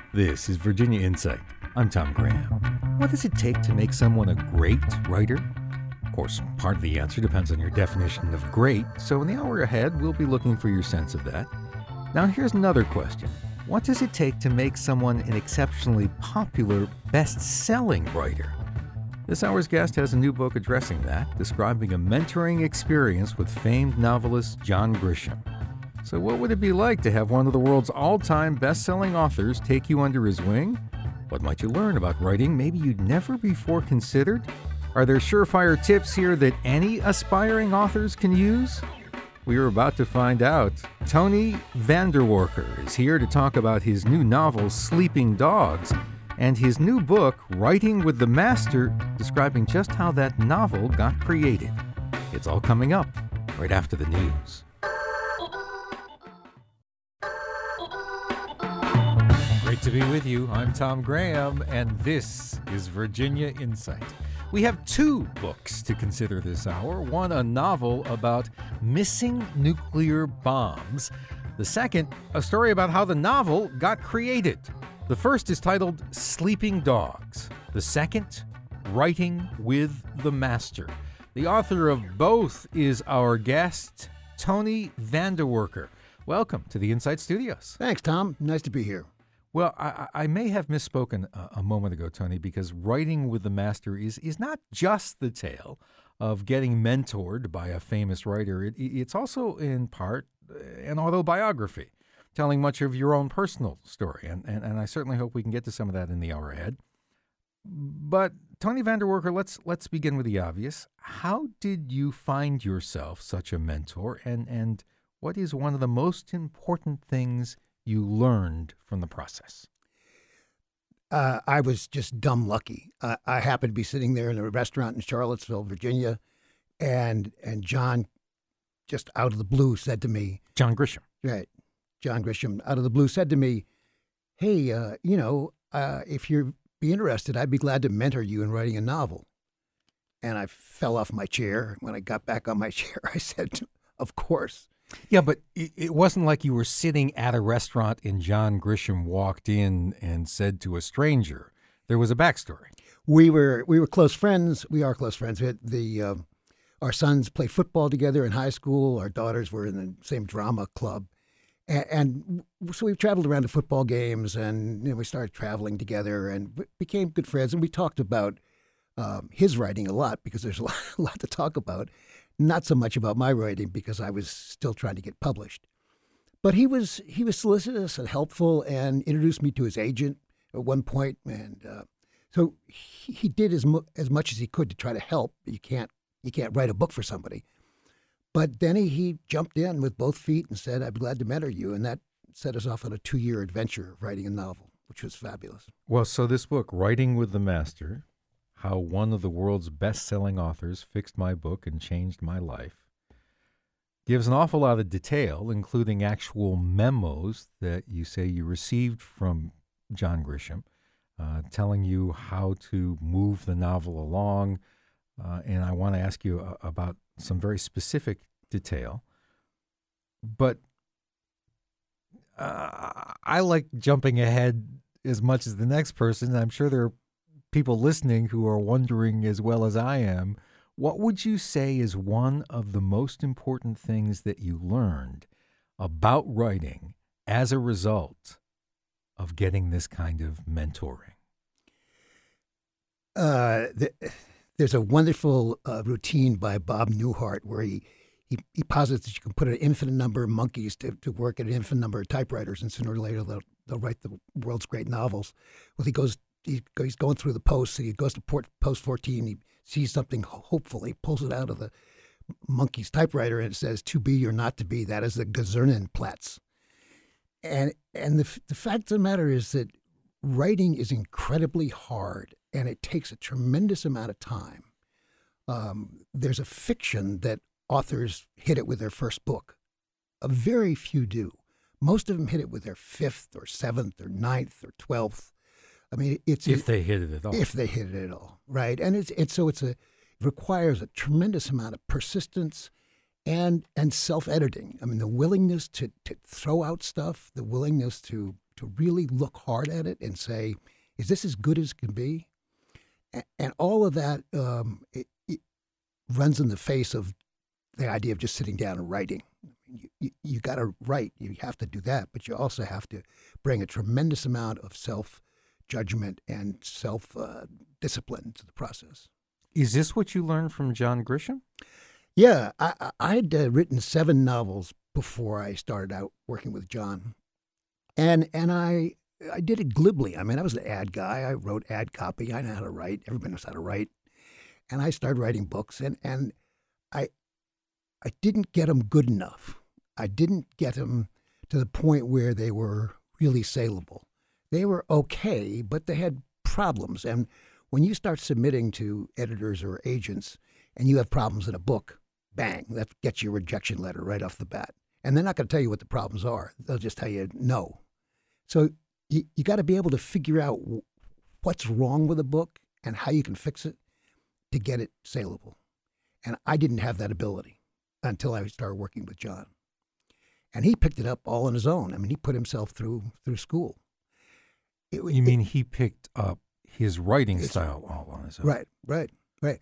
This is Virginia Insight. I'm Tom Graham. What does it take to make someone a great writer? Of course, part of the answer depends on your definition of great, so in the hour ahead, we'll be looking for your sense of that. Now, here's another question. What does it take to make someone an exceptionally popular, best-selling writer? This hour's guest has a new book addressing that, describing a mentoring experience with famed novelist John Grisham. So what would it be like to have one of the world's all-time best-selling authors take you under his wing? What might you learn about writing maybe you'd never before considered? Are there surefire tips here that any aspiring authors can use? We are about to find out. Tony Vanderwerker is here to talk about his new novel, Sleeping Dogs, and his new book, Writing with the Master, describing just how that novel got created. It's all coming up right after the news. Great to be with you. I'm Tom Graham, and this is Virginia Insight. We have two books to consider this hour. One, a novel about missing nuclear bombs. The second, a story about how the novel got created. The first is titled Sleeping Dogs. The second, Writing with the Master. The author of both is our guest, Tony Vanderwerker. Welcome to the Insight Studios. Thanks, Tom. Nice to be here. Well, I may have misspoken a moment ago, Tony, because Writing with the Master is not just the tale of getting mentored by a famous writer. It's also in part an autobiography, telling much of your own personal story. And I certainly hope we can get to some of that in the hour ahead. But Tony Vanderwerker, let's begin with the obvious. How did you find yourself such a mentor? And what is one of the most important things you learned from the process? I was just dumb lucky. I happened to be sitting there in a restaurant in Charlottesville, Virginia, and John, just out of the blue, said to me... John Grisham. Right. John Grisham, out of the blue, said to me, hey, if you'd be interested, I'd be glad to mentor you in writing a novel. And I fell off my chair. When I got back on my chair, I said, of course. Yeah, but it wasn't like you were sitting at a restaurant and John Grisham walked in and said to a stranger. There was a backstory. We were close friends. We are close friends. Our sons played football together in high school. Our daughters were in the same drama club. And so we traveled around to football games, and we started traveling together and became good friends. And we talked about his writing a lot because there's a lot to talk about. Not so much about my writing because I was still trying to get published. But he was solicitous and helpful and introduced me to his agent at one point. And so he did as much as he could to try to help. You can't write a book for somebody. But then he jumped in with both feet and said, I'd be glad to mentor you. And that set us off on a 2-year adventure of writing a novel, which was fabulous. Well, so this book, Writing with the Master, how one of the world's best-selling authors fixed my book and changed my life, gives an awful lot of detail, including actual memos that you say you received from John Grisham, telling you how to move the novel along. And I want to ask you about some very specific detail. But I like jumping ahead as much as the next person. I'm sure there are people listening who are wondering as well as I am, what would you say is one of the most important things that you learned about writing as a result of getting this kind of mentoring? There's a wonderful routine by Bob Newhart where he posits that you can put an infinite number of monkeys to work at an infinite number of typewriters, and sooner or later they'll write the world's great novels. Well, he's going through the posts, and he goes to post 14, he sees something hopeful, he pulls it out of the monkey's typewriter, and it says, to be or not to be. That is the Gazernenplatz. And the fact of the matter is that writing is incredibly hard, and it takes a tremendous amount of time. There's a fiction that authors hit it with their first book. A very few do. Most of them hit it with their 5th or 7th or 9th or 12th. I mean, if they hit it at all. If they hit it at all, right? And it requires a tremendous amount of persistence and self-editing. I mean, the willingness to throw out stuff, the willingness to to really look hard at it and say, is this as good as can be? And all of that it runs in the face of the idea of just sitting down and writing. You got to write. You have to do that, but you also have to bring a tremendous amount of self-judgment and self-discipline to the process. Is this what you learned from John Grisham? Yeah, I'd written 7 novels before I started out working with John, and I did it glibly. I mean, I was an ad guy. I wrote ad copy. I know how to write. Everybody knows how to write, and I started writing books, and I didn't get them good enough. I didn't get them to the point where they were really saleable. They were okay, but they had problems. And when you start submitting to editors or agents and you have problems in a book, bang, that gets your rejection letter right off the bat. And they're not going to tell you what the problems are. They'll just tell you no. So you got to be able to figure out what's wrong with a book and how you can fix it to get it saleable. And I didn't have that ability until I started working with John. And he picked it up all on his own. I mean, he put himself through school. You mean he picked up his writing style all on his own? Right.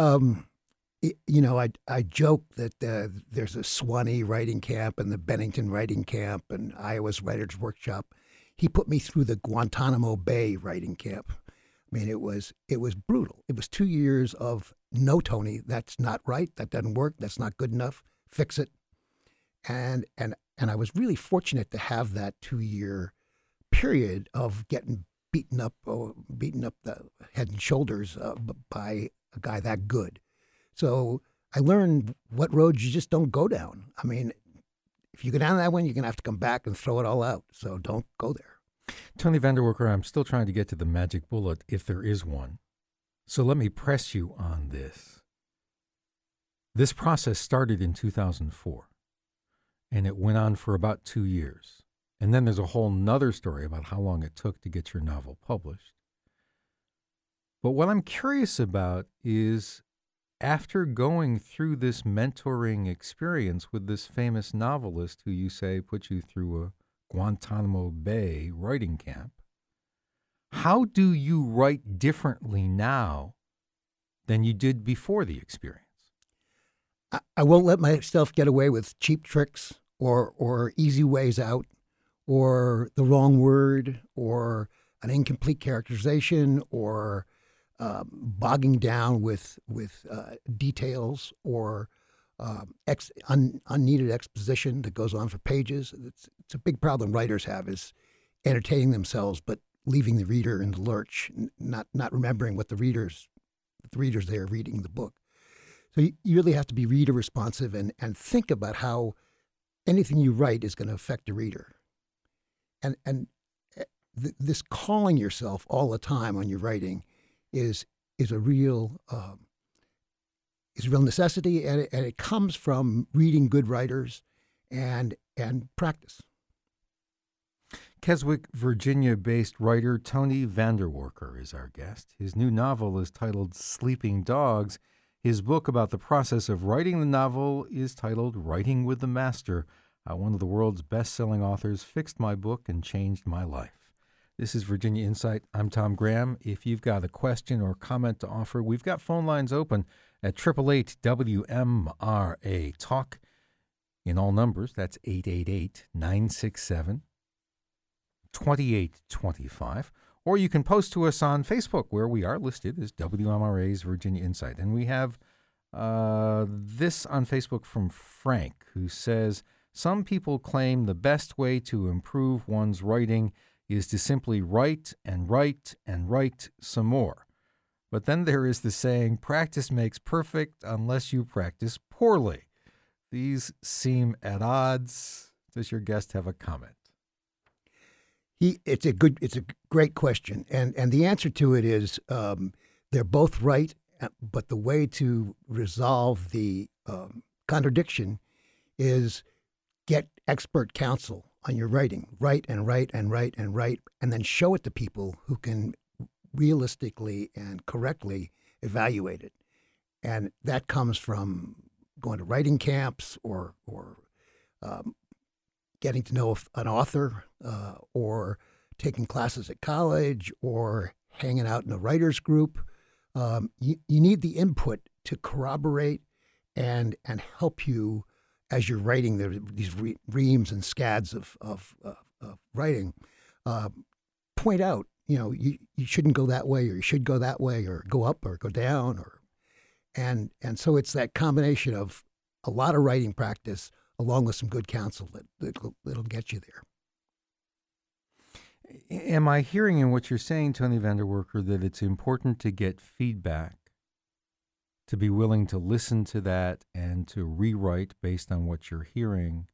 I joke that there's a Swanee writing camp and the Bennington writing camp and Iowa's Writers Workshop. He put me through the Guantanamo Bay writing camp. I mean, it was brutal. It was 2 years of, no, Tony, that's not right. That doesn't work. That's not good enough. Fix it. And I was really fortunate to have that 2-year period of getting beaten up the head and shoulders by a guy that good. So I learned what roads you just don't go down. I mean, if you go down that one, you're going to have to come back and throw it all out. So don't go there. Tony Vanderwerker, I'm still trying to get to the magic bullet, if there is one. So let me press you on this. This process started in 2004, and it went on for about 2 years. And then there's a whole nother story about how long it took to get your novel published. But what I'm curious about is, after going through this mentoring experience with this famous novelist who you say put you through a Guantanamo Bay writing camp, how do you write differently now than you did before the experience? I won't let myself get away with cheap tricks or easy ways out or the wrong word or an incomplete characterization or bogging down with details or unneeded exposition that goes on for pages. It's a big problem writers have, is entertaining themselves but leaving the reader in the lurch, not remembering what the readers there reading the book. So you really have to be reader responsive and think about how anything you write is going to affect the reader. And this calling yourself all the time on your writing is a real necessity, and it comes from reading good writers and practice. Keswick, Virginia-based writer Tony Vanderwerker is our guest. His new novel is titled Sleeping Dogs. His book about the process of writing the novel is titled Writing with the Master. How one of the world's best-selling authors fixed my book and changed my life. This is Virginia Insight. I'm Tom Graham. If you've got a question or comment to offer, we've got phone lines open at 888-WMRA-TALK. In all numbers, that's 888-967-2825. Or you can post to us on Facebook, where we are listed as WMRA's Virginia Insight. And we have this on Facebook from Frank, who says, some people claim the best way to improve one's writing is to simply write and write and write some more. But then there is the saying, practice makes perfect unless you practice poorly. These seem at odds. Does your guest have a comment? It's a great question, and the answer to it is they're both right, but the way to resolve the contradiction is get expert counsel on your writing. Write and write and write and write, and then show it to people who can realistically and correctly evaluate it. And that comes from going to writing camps or getting to know an author or taking classes at college or hanging out in a writer's group. You need the input to corroborate and help you as you're writing these reams and scads of writing. Point out, you shouldn't go that way, or you should go that way, or go up or go down, and so it's that combination of a lot of writing practice along with some good counsel that'll get you there. Am I hearing in what you're saying, Tony Vanderwerker, that it's important to get feedback, to be willing to listen to that and to rewrite based on what you're hearing,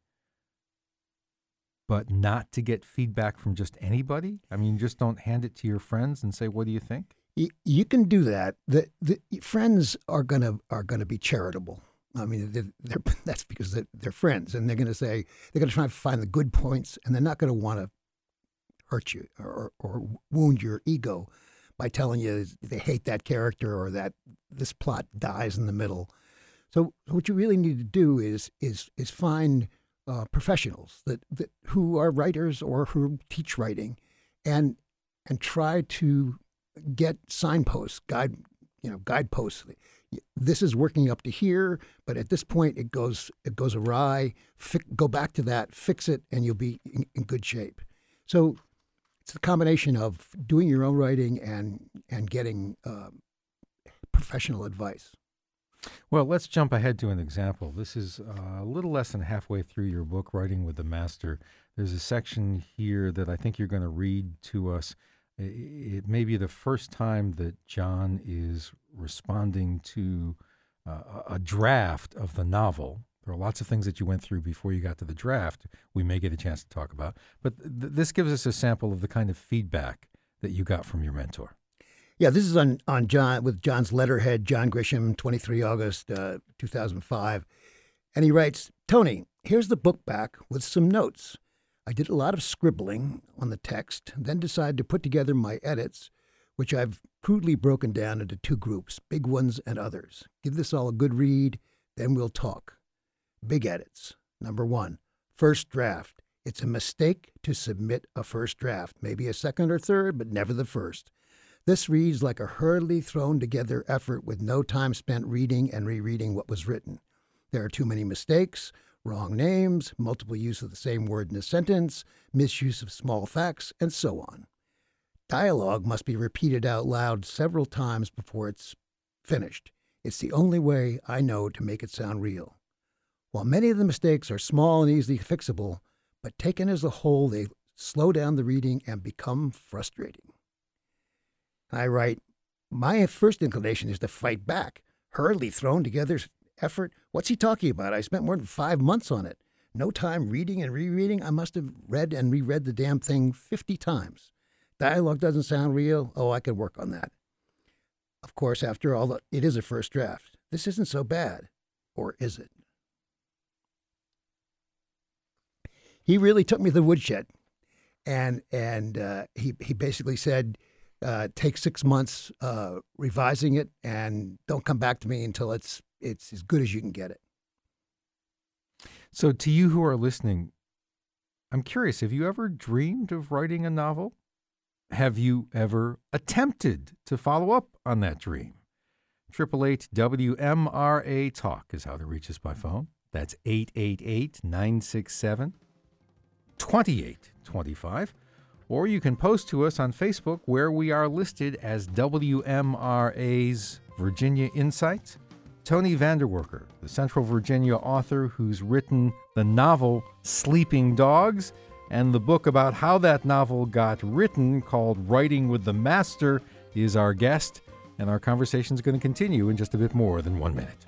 but not to get feedback from just anybody? I mean, just don't hand it to your friends and say, "What do you think?" You can do that. The friends are gonna be charitable. I mean, that's because they're friends, and they're going to say, they're going to try to find the good points, and they're not going to want to hurt you or wound your ego by telling you they hate that character or that this plot dies in the middle. So what you really need to do is find professionals that who are writers or who teach writing, and try to get signposts, guideposts. This is working up to here, but at this point it goes awry. Go back to that, fix it, and you'll be in good shape. So it's a combination of doing your own writing and getting professional advice. Well, let's jump ahead to an example. This is a little less than halfway through your book, Writing with the Master. There's a section here that I think you're going to read to us. It may be the first time that John is responding to a draft of the novel. There are lots of things that you went through before you got to the draft we may get a chance to talk about. But this gives us a sample of the kind of feedback that you got from your mentor. Yeah, this is on John, with John's letterhead, John Grisham, 23 August 2005. And he writes, "Tony, here's the book back with some notes. I did a lot of scribbling on the text, then decided to put together my edits, which I've crudely broken down into two groups, big ones and others. Give this all a good read, then we'll talk. Big edits. Number 1, first draft. It's a mistake to submit a first draft, maybe a second or third, but never the first. This reads like a hurriedly thrown together effort with no time spent reading and rereading what was written. There are too many mistakes, wrong names, multiple use of the same word in a sentence, misuse of small facts, and so on. Dialogue must be repeated out loud several times before it's finished. It's the only way I know to make it sound real. While many of the mistakes are small and easily fixable, but taken as a whole, they slow down the reading and become frustrating." I write, "My first inclination is to fight back. Hurriedly thrown together effort? What's he talking about? I spent more than 5 months on it. No time reading and rereading. I must have read and reread the damn thing 50 times. Dialogue doesn't sound real. Oh, I could work on that. Of course, after all, it is a first draft. This isn't so bad. Or is it?" He really took me to the woodshed, and he basically said, take 6 months revising it, and don't come back to me until it's as good as you can get it. So to you who are listening, I'm curious, have you ever dreamed of writing a novel? Have you ever attempted to follow up on that dream? 888-WMRA-TALK is how to reach us by phone. That's 888-967-2825. Or you can post to us on Facebook, where we are listed as WMRA's Virginia Insights. Tony Vanderwerker, the Central Virginia author who's written the novel Sleeping Dogs and the book about how that novel got written called Writing with the Master, is our guest. And our conversation is going to continue in just a bit more than 1 minute.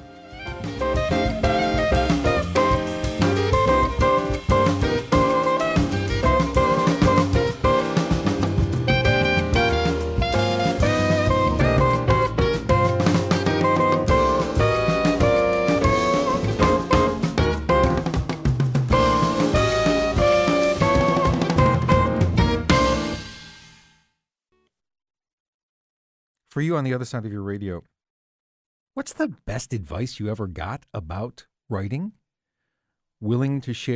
For you on the other side of your radio, what's the best advice you ever got about writing? Willing to share?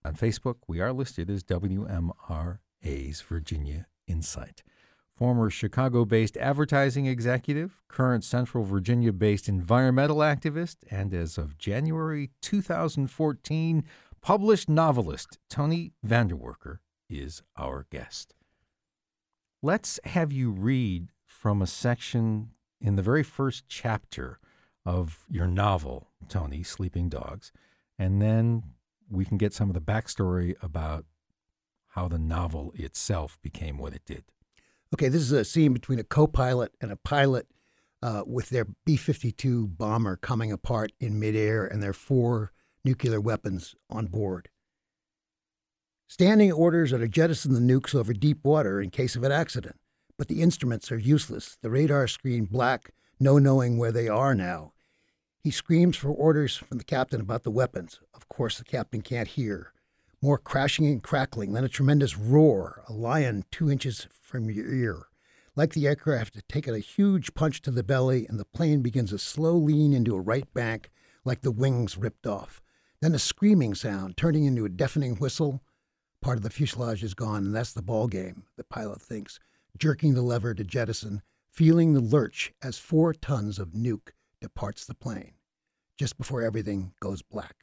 On Facebook, we are listed as WMRA's Virginia Insight. Former Chicago-based advertising executive, current Central Virginia-based environmental activist, and as of January 2014, published novelist Tony Vanderwerker is our guest. Let's have you read from a section in the very first chapter of your novel, Tony, Sleeping Dogs, and then we can get some of the backstory about how the novel itself became what it did. Okay, this is a scene between a co-pilot and a pilot with their B-52 bomber coming apart in midair and their 4 nuclear weapons on board. Standing orders are to jettison the nukes over deep water in case of an accident, but the instruments are useless. The radar screen black, no knowing where they are now. He screams for orders from the captain about the weapons. Of course, the captain can't hear. More crashing and crackling, then a tremendous roar, a lion 2 inches from your ear. Like the aircraft had taken a huge punch to the belly, and the plane begins a slow lean into a right bank, like the wings ripped off. Then a screaming sound, turning into a deafening whistle. Part of the fuselage is gone, and that's the ball game, the pilot thinks, jerking the lever to jettison, feeling the lurch as 4 tons of nuke departs the plane, just before everything goes black.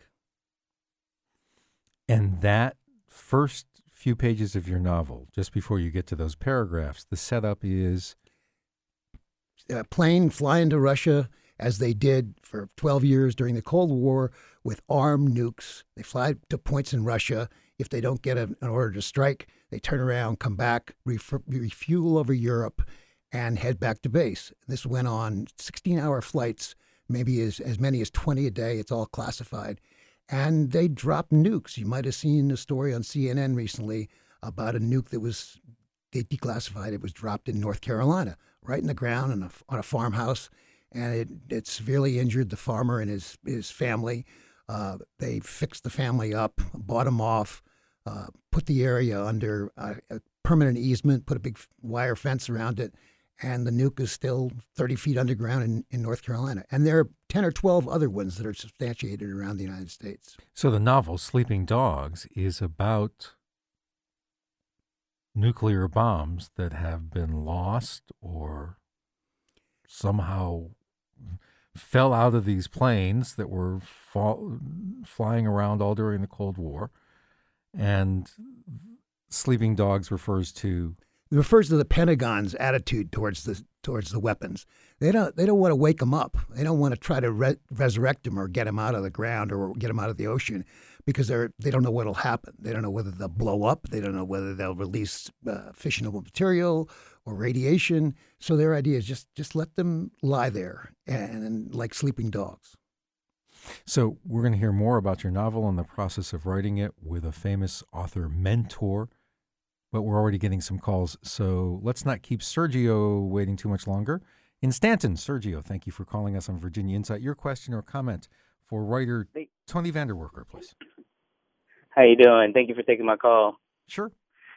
And that first few pages of your novel, just before you get to those paragraphs, the setup is a plane flying to Russia, as they did for 12 years during the Cold War, with armed nukes. They fly to points in Russia. If they don't get an order to strike, they turn around, come back, refuel over Europe, and head back to base. This went on 16-hour flights, maybe as many as 20 a day. It's all classified. And they dropped nukes. You might have seen a story on CNN recently about a nuke that was they declassified. It was dropped in North Carolina, right in the ground on a farmhouse, and it severely injured the farmer and his family. They fixed the family up, bought him off, put the area under a permanent easement, put a big wire fence around it, and the nuke is still 30 feet underground in North Carolina. And there are 10 or 12 other ones that are substantiated around the United States. So the novel, Sleeping Dogs, is about nuclear bombs that have been lost or somehow fell out of these planes that were flying around all during the Cold War. And Sleeping Dogs refers to the Pentagon's attitude towards the weapons. They don't want to wake them up. They don't want to try to resurrect them or get them out of the ground or get them out of the ocean, because they don't know what'll happen. They don't know whether they'll blow up. They don't know whether they'll release fissionable material or radiation. So their idea is just let them lie there and like sleeping dogs. So we're going to hear more about your novel and the process of writing it with a famous author mentor. But we're already getting some calls, so let's not keep Sergio waiting too much longer. In Stanton, Sergio, thank you for calling us on Virginia Insight. Your question or comment for writer Tony Vanderwerker, please. How you doing? Thank you for taking my call. Sure.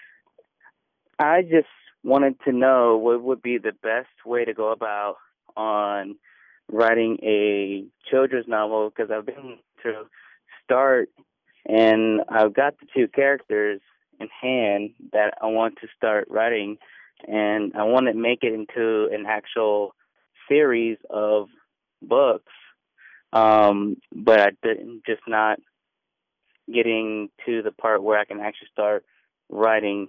I just wanted to know what would be the best way to go about on writing a children's novel, because I've been to start and I've got the 2 characters in hand that I want to start writing, and I want to make it into an actual series of books, but I didn't, just not getting to the part where I can actually start writing.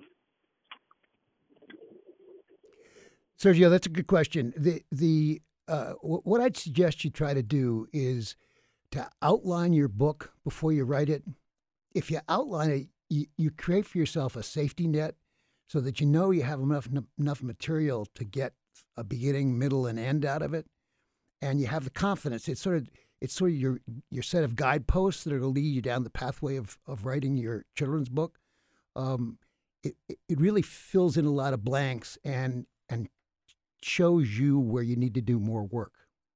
Sergio, that's a good question. What I'd suggest you try to do is to outline your book before you write it. If you outline it, you create for yourself a safety net so that you know you have enough material to get a beginning, middle, and end out of it, and you have the confidence. It's sort of your set of guideposts that are going to lead you down the pathway of writing your children's book. It really fills in a lot of blanks and shows you where you need to do more work.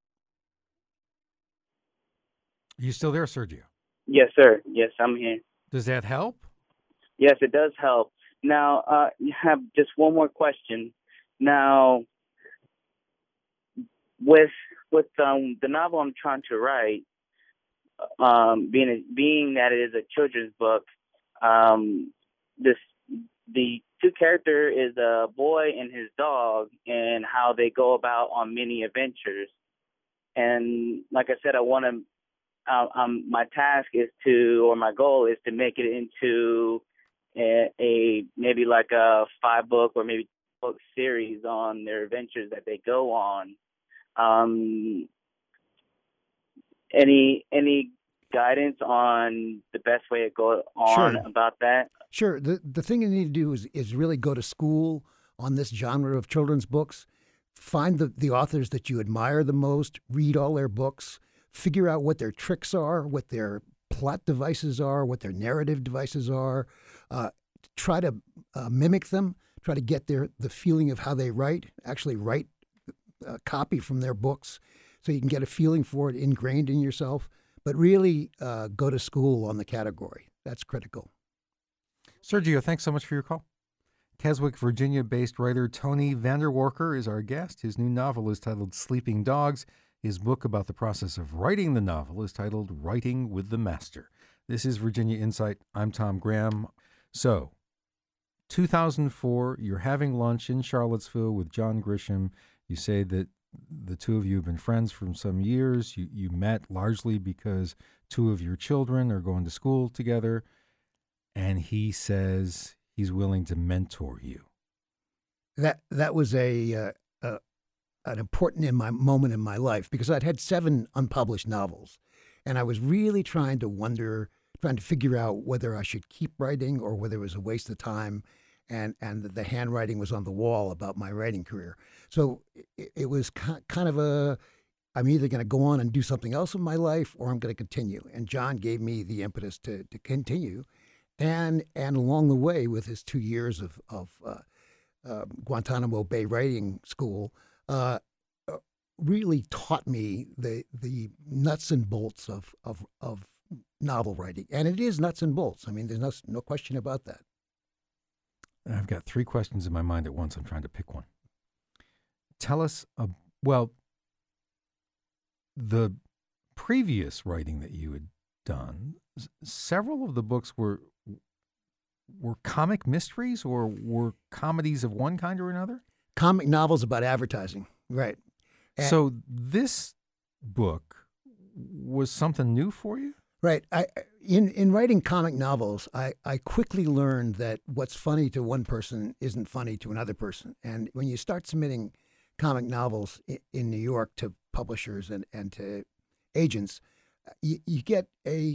Are you still there, Sergio? Yes, sir. Yes, I'm here. Does that help? Yes, it does help. Now, you have just one more question. Now, with the novel I'm trying to write, being that it is a children's book, this the two character is a boy and his dog, and how they go about on many adventures. And like I said, I want to. My task is to, or my goal is to make it into a maybe like a 5-book or maybe book series on their adventures that they go on. Any guidance on the best way to go on Sure. about that? Sure. The thing you need to do is really go to school on this genre of children's books. Find the authors that you admire the most, read all their books, figure out what their tricks are, what their plot devices are, what their narrative devices are. Try to mimic them. Try to get the feeling of how they write. Actually write a copy from their books so you can get a feeling for it ingrained in yourself. But really go to school on the category. That's critical. Sergio, thanks so much for your call. Keswick, Virginia-based writer Tony Vanderwalker is our guest. His new novel is titled Sleeping Dogs. His book about the process of writing the novel is titled Writing with the Master. This is Virginia Insight. I'm Tom Graham. So, 2004, you're having lunch in Charlottesville with John Grisham. You say that the two of you have been friends for some years. You met largely because two of your children are going to school together. And he says he's willing to mentor you. That was an important moment in my life because I'd had 7 unpublished novels, and I was really trying to figure out whether I should keep writing or whether it was a waste of time, and the handwriting was on the wall about my writing career. So it was kind of I'm either going to go on and do something else in my life or I'm going to continue. And John gave me the impetus to continue. And along the way, with his 2 years of Guantanamo Bay Writing School, really taught me the nuts and bolts of novel writing. And it is nuts and bolts. I mean, there's no question about that. I've got 3 questions in my mind at once. I'm trying to pick one. Tell us, the previous writing that you had done, several of the books were comic mysteries or were comedies of one kind or another? Comic novels about advertising, right. So this book was something new for you? Right. In writing comic novels, I quickly learned that what's funny to one person isn't funny to another person. And when you start submitting comic novels in New York to publishers and to agents, you get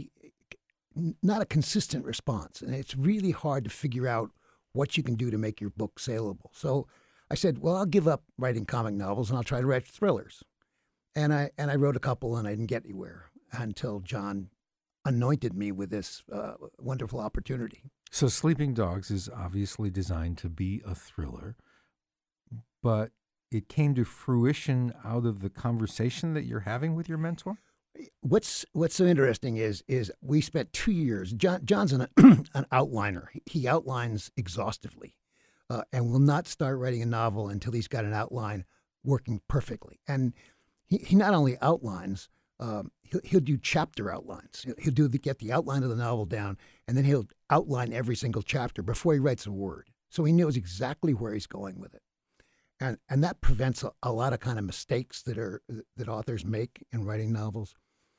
not a consistent response. And it's really hard to figure out what you can do to make your book saleable. So I said, well, I'll give up writing comic novels and I'll try to write thrillers. And I wrote a couple and I didn't get anywhere until John anointed me with this wonderful opportunity. So Sleeping Dogs is obviously designed to be a thriller, but it came to fruition out of the conversation that you're having with your mentor? What's so interesting is we spent 2 years. John's an outliner. He outlines exhaustively, and will not start writing a novel until he's got an outline working perfectly. And he not only outlines, he'll do chapter outlines. He'll get the outline of the novel down, and then he'll outline every single chapter before he writes a word. So he knows exactly where he's going with it. And that prevents a lot of kind of mistakes that authors make in writing novels.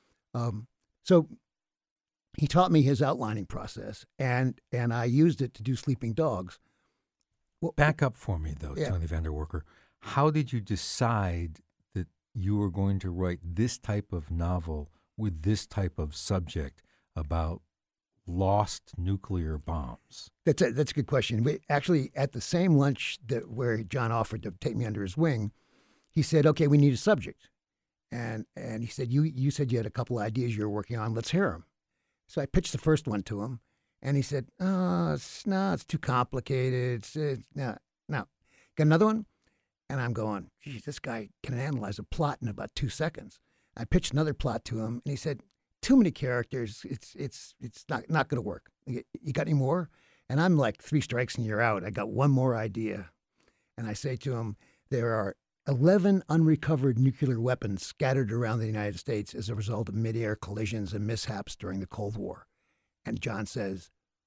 So he taught me his outlining process, and I used it to do Sleeping Dogs. Well, back up for me, though, yeah. Tony Vanderwalker. How did you decide that you were going to write this type of novel with this type of subject about lost nuclear bombs? That's a good question. We actually, at the same lunch where John offered to take me under his wing, he said, "Okay, we need a subject," and he said, "You said you had a couple ideas you were working on. Let's hear them." So I pitched the first one to him, and he said, "Oh, it's too complicated. No. Got another one?" And I'm going, "Geez, this guy can analyze a plot in about 2 seconds." I pitched another plot to him, and he said, "Too many characters. It's not going to work. You got any more?" And I'm like, 3 strikes and you're out. I got one more idea. And I say to him, there are 11 unrecovered nuclear weapons scattered around the United States as a result of midair collisions and mishaps during the Cold War. And John says,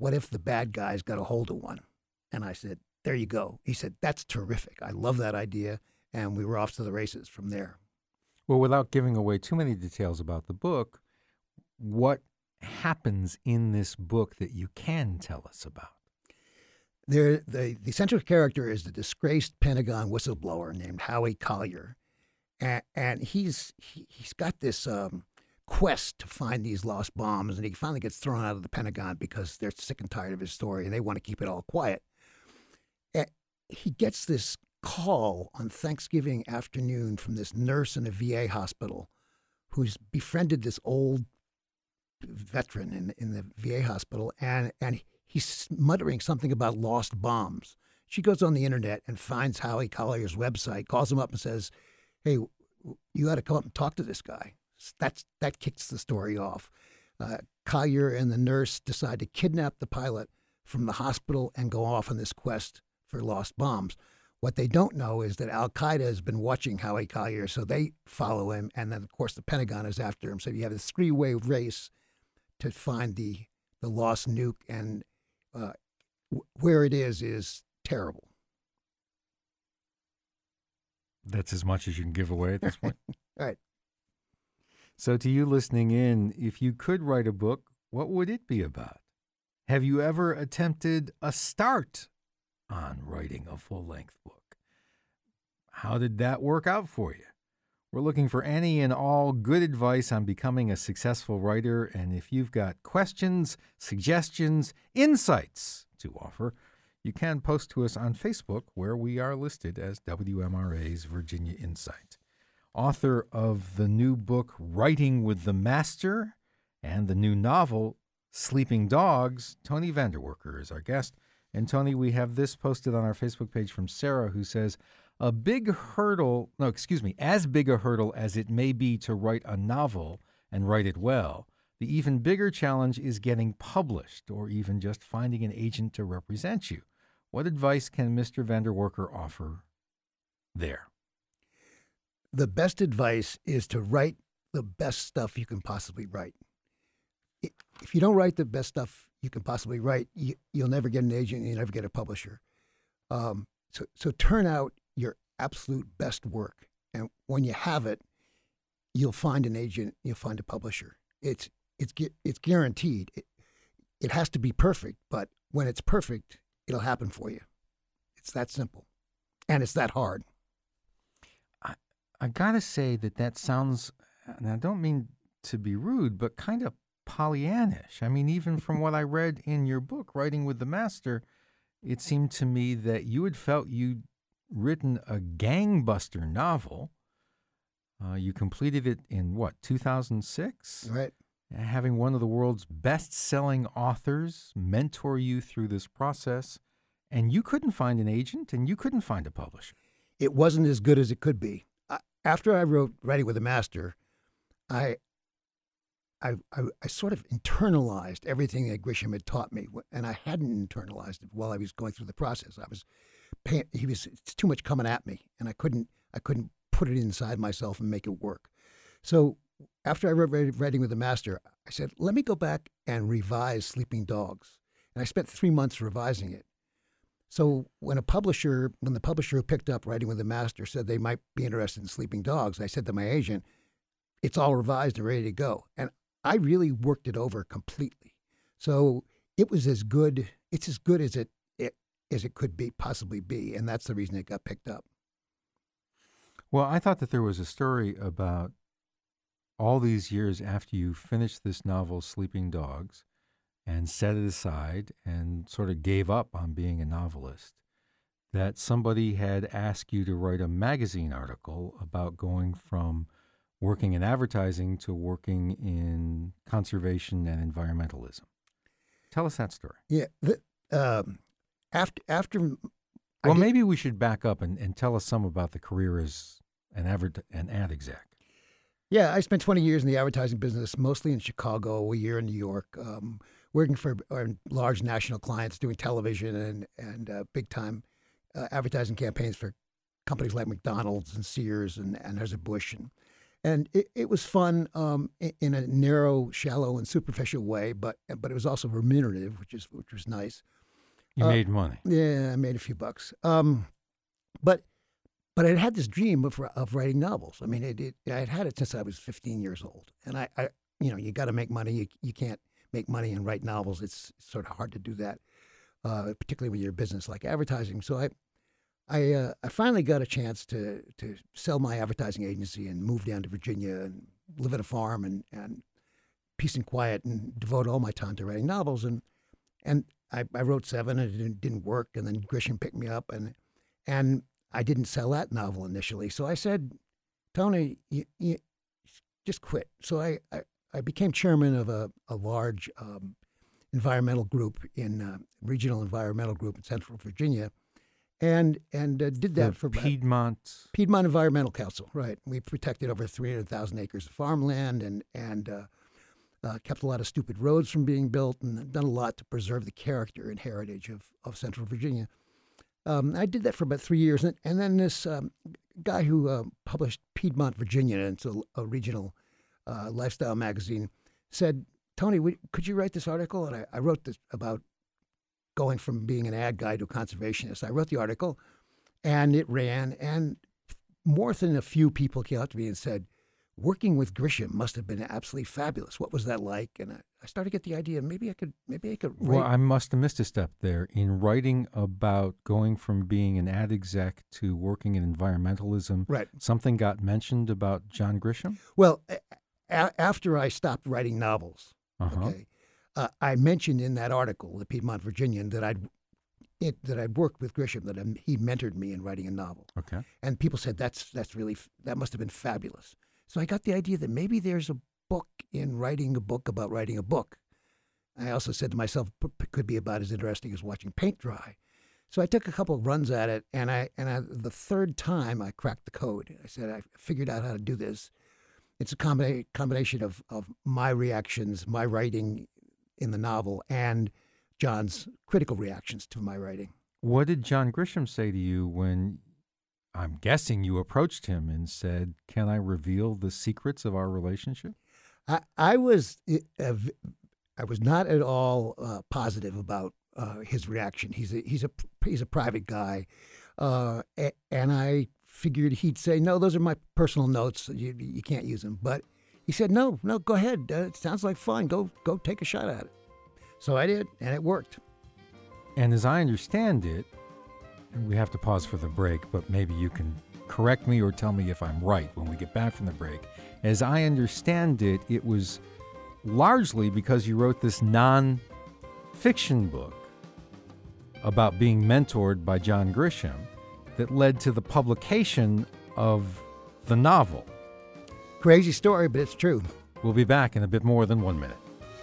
what if the bad guys got a hold of one? And I said, there you go. He said, that's terrific. I love that idea. And we were off to the races from there. Well, without giving away too many details about the book, what happens in this book that you can tell us about? The central character is the disgraced Pentagon whistleblower named Howie Collier. And he's got this quest to find these lost bombs, and he finally gets thrown out of the Pentagon because they're sick and tired of his story, and they want to keep it all quiet. And he gets this call on Thanksgiving afternoon from this nurse in a VA hospital who's befriended this old veteran in the VA hospital, and he's muttering something about lost bombs. She goes on the internet and finds Howie Collier's website, calls him up and says, hey, you got to come up and talk to this guy. That kicks the story off. Collier and the nurse decide to kidnap the pilot from the hospital and go off on this quest for lost bombs. What they don't know is that Al-Qaeda has been watching Howie Collier, so they follow him, and then, of course, the Pentagon is after him. So you have this three-way race to find the lost nuke, and where it is terrible. That's as much as you can give away at this point? All right. So to you listening in, if you could write a book, what would it be about? Have you ever attempted a start on writing a full-length book? How did that work out for you? We're looking for any and all good advice on becoming a successful writer, and if you've got questions, suggestions, insights to offer, you can post to us on Facebook, where we are listed as WMRA's Virginia Insight. Author of the new book, Writing with the Master, and the new novel, Sleeping Dogs, Tony Vanderwerker is our guest. And Tony, we have this posted on our Facebook page from Sarah, who says, as big a hurdle as it may be to write a novel and write it well, the even bigger challenge is getting published or even just finding an agent to represent you. What advice can Mr. Vanderwerker offer there? The best advice is to write the best stuff you can possibly write. If you don't write the best stuff you can possibly write, you'll never get an agent and you'll never get a publisher. So turn out your absolute best work. And when you have it, you'll find an agent, you'll find a publisher. It's guaranteed. It has to be perfect, but when it's perfect, it'll happen for you. It's that simple. And it's that hard. I gotta say that sounds, and I don't mean to be rude, but kind of Pollyannish. I mean, even from what I read in your book, Writing with the Master, it seemed to me that you had felt you'd written a gangbuster novel. You completed it in, 2006? Right. Having one of the world's best-selling authors mentor you through this process, and you couldn't find an agent and you couldn't find a publisher. It wasn't as good as it could be. After I wrote Writing with the Master, I sort of internalized everything that Grisham had taught me, and I hadn't internalized it while I was going through the process. It's too much coming at me, and I couldn't put it inside myself and make it work. So after I wrote Writing with the Master, I said, let me go back and revise Sleeping Dogs. And I spent 3 months revising it. So when the publisher who picked up Writing with the Master said they might be interested in Sleeping Dogs, I said to my agent, it's all revised and ready to go. And I really worked it over completely. So it was as good as it could possibly be. And that's the reason it got picked up. Well, I thought that there was a story about all these years after you finished this novel, Sleeping Dogs, and set it aside and sort of gave up on being a novelist, that somebody had asked you to write a magazine article about going from working in advertising to working in conservation and environmentalism. Tell us that story. Yeah. After maybe we should back up and tell us some about the career as an ad exec. Yeah, I spent 20 years in the advertising business, mostly in Chicago, a year in New York, working for large national clients, doing television and big-time advertising campaigns for companies like McDonald's and Sears and Anheuser-Busch. And it was fun in a narrow, shallow, and superficial way, but it was also remunerative, which was nice. You made money. Yeah, I made a few bucks. But I had this dream of writing novels. I mean, I had had it since I was 15 years old, and I you got to make money. You can't make money and write novels. It's sort of hard to do that, particularly when you're a business like advertising. So I finally got a chance to sell my advertising agency and move down to Virginia and live at a farm and peace and quiet and devote all my time to writing novels. And I wrote 7 and it didn't work. And then Grisham picked me up and I didn't sell that novel initially. So I said, Tony, you just quit. So I became chairman of a large environmental group regional environmental group in Central Virginia. And did that for Piedmont Environmental Council, right? We protected over 300,000 acres of farmland and kept a lot of stupid roads from being built and done a lot to preserve the character and heritage of Central Virginia. I did that for about 3 years, and then this guy who published Piedmont Virginia, and it's a regional lifestyle magazine, said, Tony, could you write this article? And I wrote this about going from being an ad guy to a conservationist. I wrote the article, and it ran, and more than a few people came up to me and said, working with Grisham must have been absolutely fabulous. What was that like? And I started to get the idea, maybe I could write. Well, I must have missed a step there. In writing about going from being an ad exec to working in environmentalism, right. Something got mentioned about John Grisham? Well, after I stopped writing novels, okay, I mentioned in that article, the Piedmont Virginian, that I'd worked with Grisham, that he mentored me in writing a novel. Okay. And people said that must have been fabulous. So I got the idea that maybe there's a book in writing a book about writing a book. I also said to myself, it could be about as interesting as watching paint dry. So I took a couple of runs at it, and the third time I cracked the code. I said, I figured out how to do this. It's a combination of my reactions, my writing in the novel, and John's critical reactions to my writing. What did John Grisham say to you when, I'm guessing, you approached him and said, can I reveal the secrets of our relationship? I was not at all positive about his reaction. He's a private guy, and I figured he'd say, no, those are my personal notes. You can't use them. But he said, no, go ahead. It sounds like fun. Go take a shot at it. So I did, and it worked. And as I understand it, we have to pause for the break, but maybe you can correct me or tell me if I'm right when we get back from the break. As I understand it, it was largely because you wrote this non-fiction book about being mentored by John Grisham that led to the publication of the novel. Crazy story, but it's true. We'll be back in a bit more than 1 minute.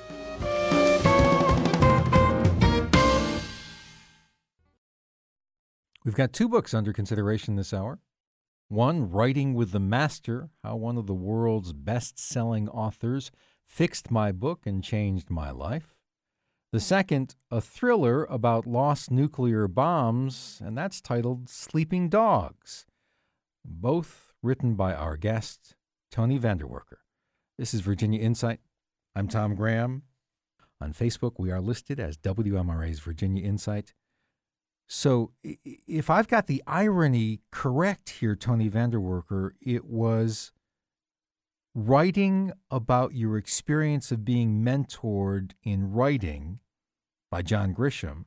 We've got 2 books under consideration this hour. One, Writing with the Master, how one of the world's best-selling authors fixed my book and changed my life. The second, a thriller about lost nuclear bombs, and that's titled Sleeping Dogs. Both written by our guest, Tony Vanderwerker. This is Virginia Insight. I'm Tom Graham. On Facebook, we are listed as WMRA's Virginia Insight. So if I've got the irony correct here, Tony Vanderwerker, it was writing about your experience of being mentored in writing by John Grisham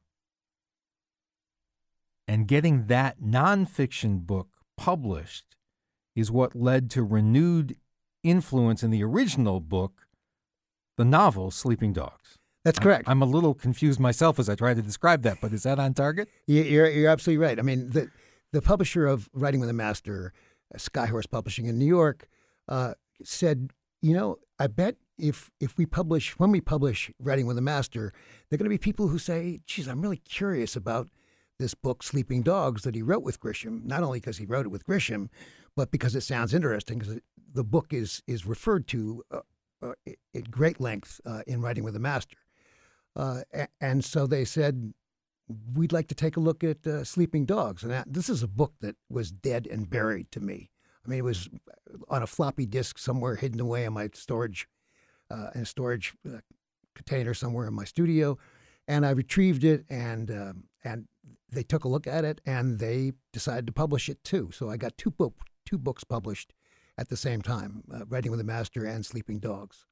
and getting that nonfiction book published is what led to renewed influence in the original book, the novel Sleeping Dogs. That's correct. I'm a little confused myself as I try to describe that, but is that on target? You're absolutely right. I mean, the publisher of Writing with a Master, Skyhorse Publishing in New York, said, I bet when we publish Writing with a Master, there are going to be people who say, geez, I'm really curious about this book, Sleeping Dogs, that he wrote with Grisham, not only because he wrote it with Grisham, but because it sounds interesting, because the book is referred to at great length in Writing with a Master. And so they said, we'd like to take a look at Sleeping Dogs. And this is a book that was dead and buried to me. I mean, it was on a floppy disk somewhere hidden away in my storage, in a storage container somewhere in my studio, and I retrieved it, and they took a look at it, and they decided to publish it too. So I got two books published at the same time, Writing with a Master and Sleeping Dogs.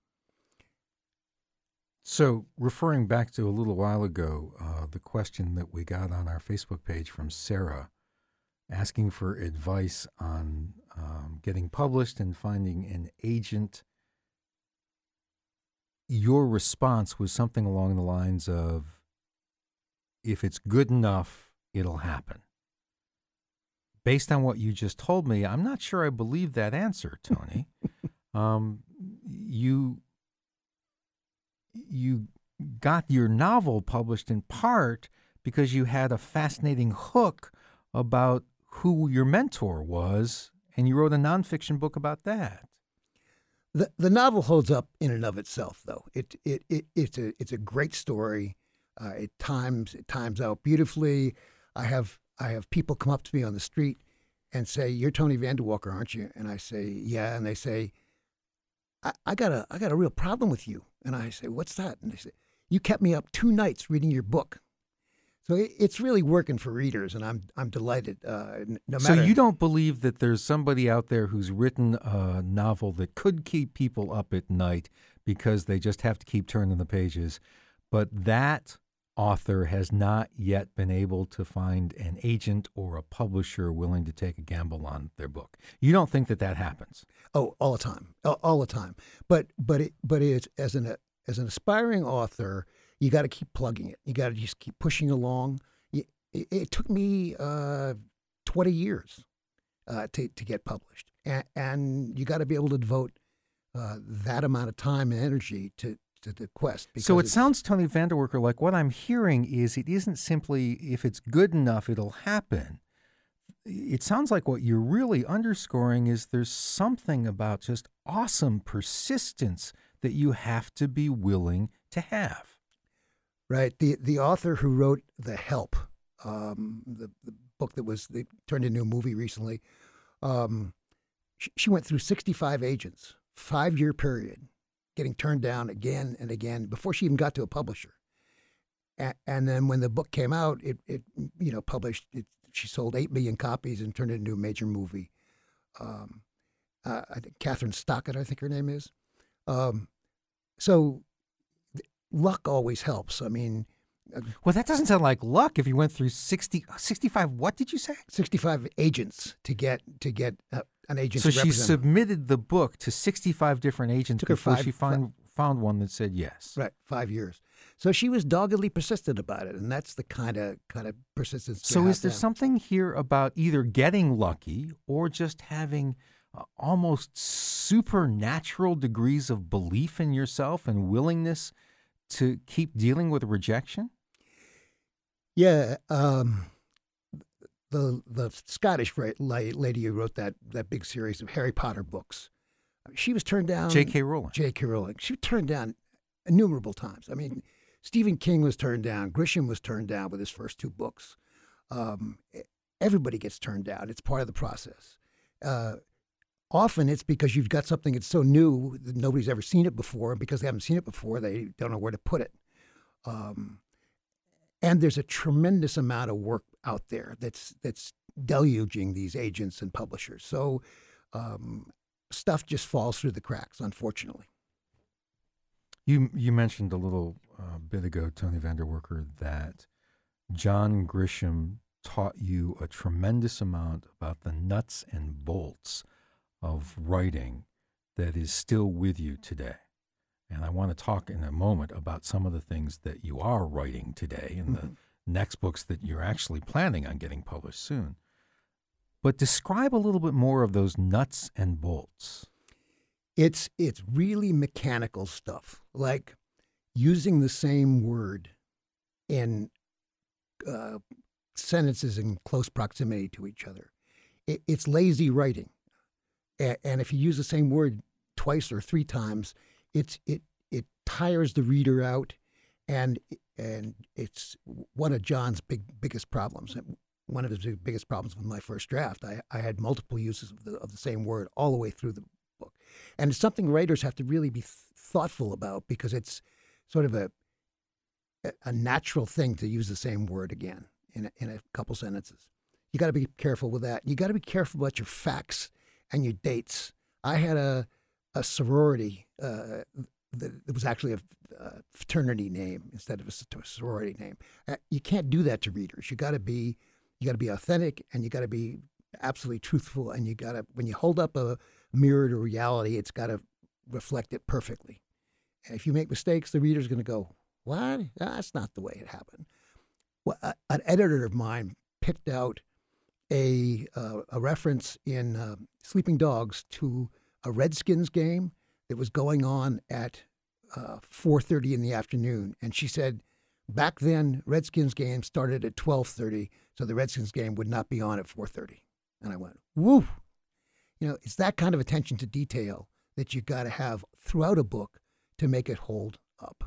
So, referring back to a little while ago, the question that we got on our Facebook page from Sarah, asking for advice on getting published and finding an agent, your response was something along the lines of, if it's good enough, it'll happen. Based on what you just told me, I'm not sure I believe that answer, Tony. You got your novel published in part because you had a fascinating hook about who your mentor was, and you wrote a nonfiction book about that. The novel holds up in and of itself, though. It's a great story. It times out beautifully. I have people come up to me on the street and say, "You're Tony Vanderwalker, aren't you?" And I say, "Yeah." And they say, I got a real problem with you. And I say, "What's that?" And they say, "You kept me up 2 nights reading your book." So it's really working for readers, and I'm delighted. No matter. So you don't believe that there's somebody out there who's written a novel that could keep people up at night because they just have to keep turning the pages, but that author has not yet been able to find an agent or a publisher willing to take a gamble on their book. You don't think that happens? Oh, all the time, all the time. But it's as an aspiring author, you got to keep plugging it. You got to just keep pushing along. It took me 20 years to get published, and you got to be able to devote that amount of time and energy to the quest. So it sounds, Tony Vanderwalker, like what I'm hearing is it isn't simply if it's good enough, it'll happen. It sounds like what you're really underscoring is there's something about just awesome persistence that you have to be willing to have. Right. The author who wrote The Help, the book they turned into a movie recently, she went through 65 agents, 5-year period, getting turned down again and again before she even got to a publisher. And then when the book came out, it published. She sold 8 million copies and turned it into a major movie. I think Catherine Stockett, I think her name is. So luck always helps. I mean, well, that doesn't sound like luck. If you went through 65, what did you say? 65 agents to get an agent. So to she represent submitted the book to 65 different agents before she found one that said yes. Right, 5 years. So she was doggedly persistent about it, and that's the kind of persistence. So is there something here about either getting lucky or just having almost supernatural degrees of belief in yourself and willingness to keep dealing with rejection? Yeah, the Scottish lady who wrote that big series of Harry Potter books, she was turned down. J.K. Rowling. J.K. Rowling. She was turned down innumerable times. I mean, Stephen King was turned down. Grisham was turned down with his first 2 books. Everybody gets turned down. It's part of the process. Often it's because you've got something that's so new that nobody's ever seen it before. And because they haven't seen it before, they don't know where to put it. And there's a tremendous amount of work out there that's deluging these agents and publishers. So stuff just falls through the cracks, unfortunately. You mentioned a little bit ago, Tony Vanderwalker, that John Grisham taught you a tremendous amount about the nuts and bolts of writing that is still with you today. And I want to talk in a moment about some of the things that you are writing today and the next books that you're actually planning on getting published soon. But describe a little bit more of those nuts and bolts. It's really mechanical stuff, like using the same word in sentences in close proximity to each other. It's lazy writing. And if you use the same word twice or 3 times, it tires the reader out, and it's one of John's biggest problems. one of the biggest problems with my first draft. I had multiple uses of the same word all the way through the book. And it's something writers have to really be thoughtful about because it's sort of a natural thing to use the same word again in a couple sentences. You got to be careful with that. You got to be careful about your facts and your dates. I had a sorority that was actually a fraternity name instead of a sorority name. You can't do that to readers. You got to be authentic, and you got to be absolutely truthful. And you got to, when you hold up a mirror to reality, it's got to reflect it perfectly. And if you make mistakes, the reader's going to go, "What? That's not the way it happened." Well, an editor of mine picked out a reference in Sleeping Dogs to a Redskins game that was going on at 4:30 in the afternoon, and she said, back then Redskins game started at 12:30, so the Redskins game would not be on at 4:30. And I went, "Woo!" It's that kind of attention to detail that you got to have throughout a book to make it hold up.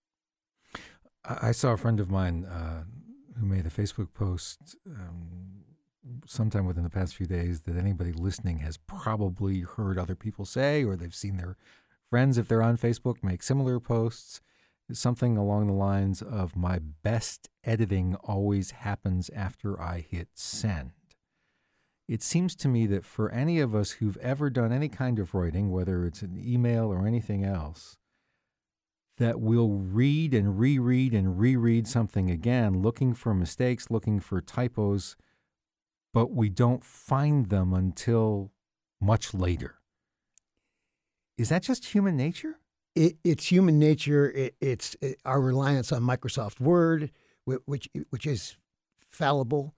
I saw a friend of mine who made a Facebook post sometime within the past few days that anybody listening has probably heard other people say, or they've seen their friends, if they're on Facebook, make similar posts. Something along the lines of, "My best editing always happens after I hit send." It seems to me that for any of us who've ever done any kind of writing, whether it's an email or anything else, that we'll read and reread something again, looking for mistakes, looking for typos, but we don't find them until much later. Is that just human nature? It's human nature. It's our reliance on Microsoft Word, which is fallible.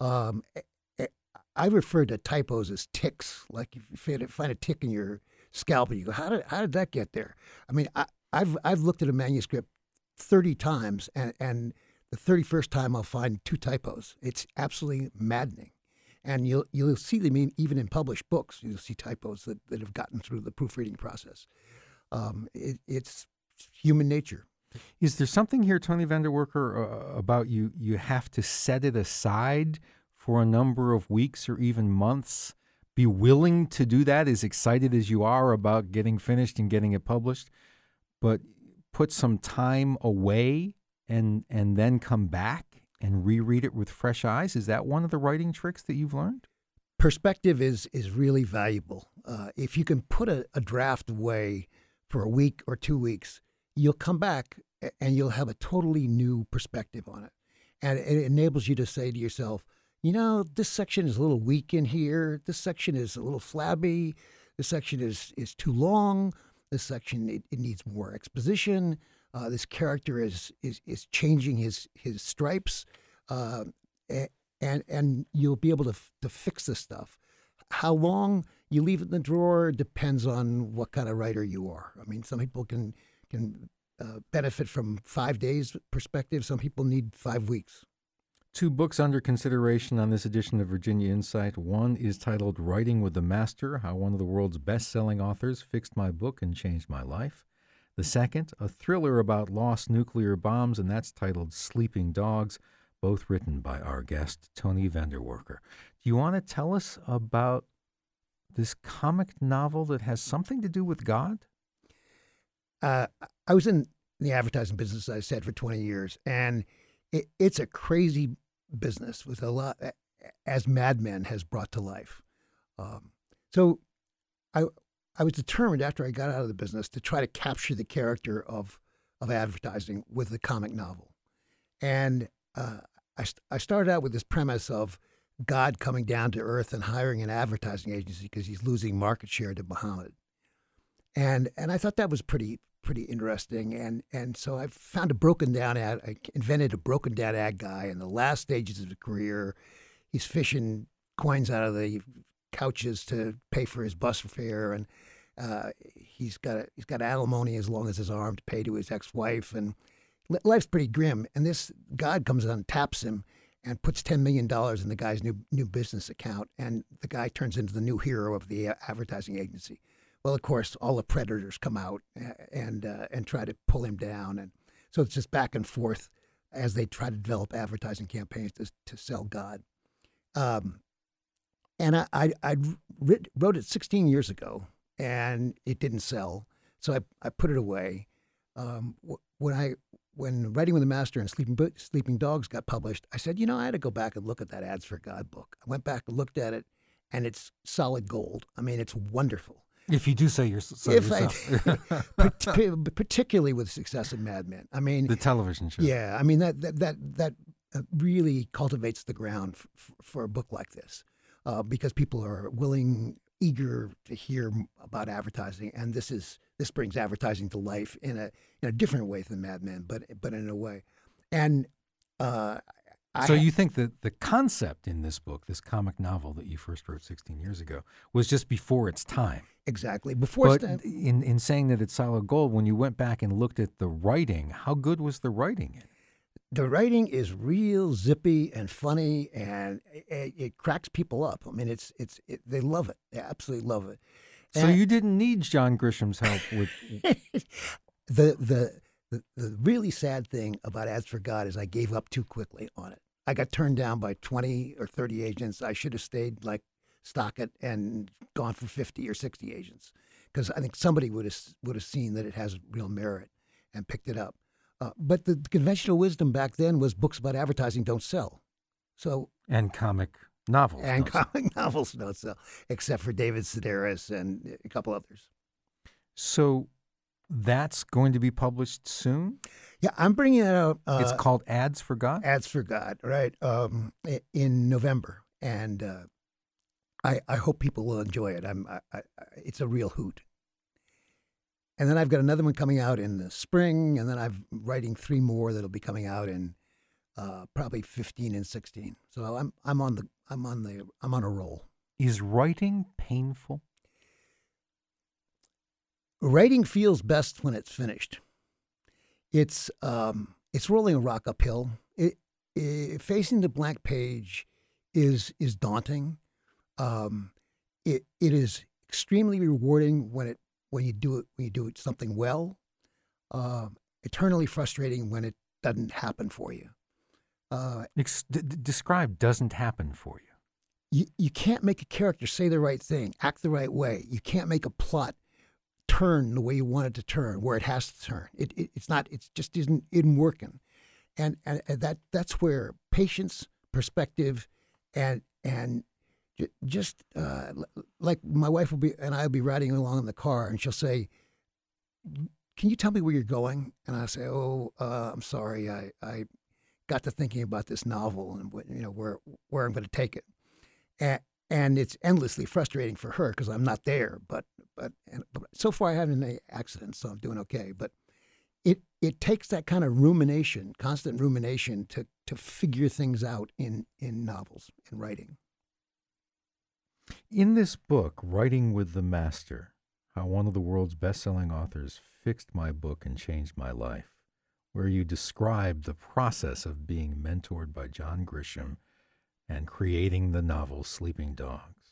I refer to typos as ticks. Like if you find a tick in your scalpel, you go, "How did that get there?" I mean, I've looked at a manuscript 30 times, and the 31st time I'll find 2 typos. It's absolutely maddening. And you'll see them even in published books. You'll see typos that have gotten through the proofreading process. It's human nature. Is there something here, Tony Vanderwerker, about you have to set it aside for a number of weeks or even months? Be willing to do that, as excited as you are about getting finished and getting it published, but put some time away and then come back and reread it with fresh eyes? Is that one of the writing tricks that you've learned? Perspective is really valuable. If you can put a draft away for a week or 2 weeks, you'll come back and you'll have a totally new perspective on it. And it enables you to say to yourself, this section is a little weak in here. This section is a little flabby. This section is too long. This section, it needs more exposition. This character is changing his stripes, and you'll be able to fix this stuff. How long you leave it in the drawer depends on what kind of writer you are. I mean, some people can benefit from 5 days perspective. Some people need 5 weeks. 2 books under consideration on this edition of Virginia Insight. One is titled Writing with the Master, How One of the World's Best-Selling Authors Fixed My Book and Changed My Life. The second, a thriller about lost nuclear bombs, and that's titled Sleeping Dogs, both written by our guest, Tony Vanderwerker. Do you want to tell us about this comic novel that has something to do with God? I was in the advertising business, as I said, for 20 years, and it's a crazy business with a lot, as Mad Men has brought to life. So I was determined after I got out of the business to try to capture the character of advertising with the comic novel. And I started out with this premise of God coming down to earth and hiring an advertising agency because he's losing market share to Muhammad. And I thought that was pretty interesting. And so I found a broken down ad. I invented a broken down ad guy in the last stages of his career. He's fishing coins out of the couches to pay for his bus fare, and he's got alimony as long as his arm to pay to his ex-wife, and life's pretty grim. And this God comes on, taps him, and puts $10 million in the guy's new business account, and the guy turns into the new hero of the advertising agency. Well, of course, all the predators come out and try to pull him down, and so it's just back and forth as they try to develop advertising campaigns to sell God. And I wrote it 16 years ago, and it didn't sell, so I put it away. When Writing with the Master and Sleeping Dogs got published, I said, I had to go back and look at that Ads for God book. I went back and looked at it, and it's solid gold. I mean, it's wonderful. If you do say so yourself. Particularly with the success of Mad Men. I mean, the television show. Yeah, I mean that really cultivates the ground for a book like this, because people are eager to hear about advertising, and this brings advertising to life in a different way than Mad Men, but in a way. And so you think that the concept in this book, this comic novel that you first wrote 16 years ago, was just before its time. Exactly. Before its time. In saying that it's solid gold, when you went back and looked at the writing, how good was the writing in it? The writing is real zippy and funny, and it cracks people up. I mean, they love it. They absolutely love it. So you didn't need John Grisham's help with the really sad thing about Ads for God is I gave up too quickly on it. I got turned down by 20 or 30 agents. I should have stayed like Stockett and gone for 50 or 60 agents, because I think somebody would have seen that it has real merit and picked it up. But the conventional wisdom back then was books about advertising don't sell. And comic novels. And comic novels don't sell, except for David Sedaris and a couple others. So that's going to be published soon? Yeah, I'm bringing it out. It's called Ads for God? Ads for God, right, in November. And I hope people will enjoy it. It's a real hoot. And then I've got another one coming out in the spring, and then I'm writing 3 more that'll be coming out in probably 15 and 16. So I'm on a roll. Is writing painful? Writing feels best when it's finished. It's rolling a rock uphill. Facing the blank page is daunting. It is extremely rewarding when you do it something well. Eternally frustrating when it doesn't happen for you. Describe doesn't happen for you. You can't make a character say the right thing, act the right way. You can't make a plot turn the way you want it to turn, where it has to turn. It's not. It just isn't working, and that's where patience, perspective, and just like my wife I'll be riding along in the car, and she'll say, "Can you tell me where you're going?" And I say, "Oh, I'm sorry. I got to thinking about this novel and where I'm going to take it." And it's endlessly frustrating for her because I'm not there. But so far I haven't had any accidents, so I'm doing okay. But it takes that kind of rumination, constant rumination, to figure things out in novels and writing. In this book, Writing with the Master, how one of the world's best-selling authors fixed my book and changed my life, where you describe the process of being mentored by John Grisham and creating the novel Sleeping Dogs.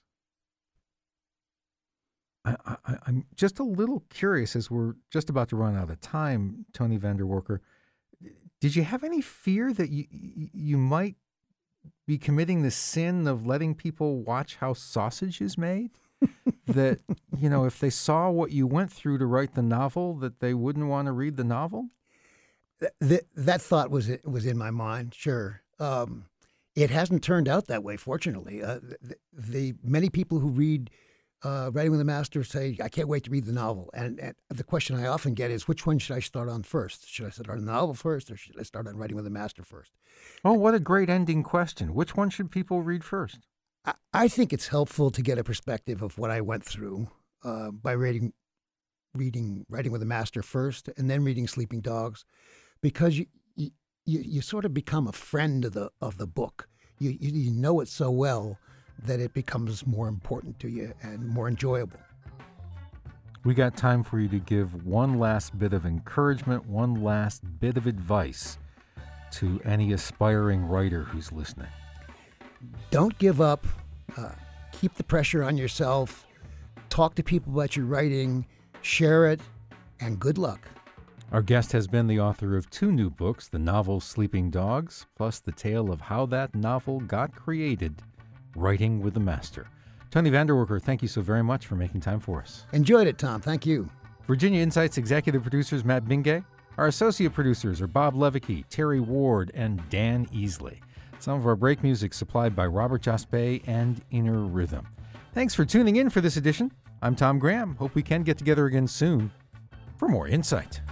I'm just a little curious, as we're just about to run out of time, Tony Vanderwerker, did you have any fear that you might be committing the sin of letting people watch how sausage is made? That, if they saw what you went through to write the novel, that they wouldn't want to read the novel? That thought was in my mind, sure. It hasn't turned out that way, fortunately. The many people who read Writing with the Master say, "I can't wait to read the novel." And the question I often get is, which one should I start on first? Should I start on the novel first, or should I start on Writing with the Master first? Oh, what a great ending question. Which one should people read first? I think it's helpful to get a perspective of what I went through by reading Writing with the Master first, and then reading Sleeping Dogs, because you sort of become a friend of the book. You know it so well that it becomes more important to you and more enjoyable. We got time for you to give one last bit of encouragement, one last bit of advice to any aspiring writer who's listening. Don't give up. Keep the pressure on yourself. Talk to people about your writing. Share it, and good luck. Our guest has been the author of 2 new books, the novel Sleeping Dogs, plus the tale of how that novel got created, Writing with the Master. Tony Vanderwerker, thank you so very much for making time for us. Enjoyed it, Tom. Thank you. Virginia Insights executive producers Matt Bingay. Our associate producers are Bob Levicki, Terry Ward, and Dan Easley. Some of our break music supplied by Robert Jaspe and Inner Rhythm. Thanks for tuning in for this edition. I'm Tom Graham. Hope we can get together again soon for more insight.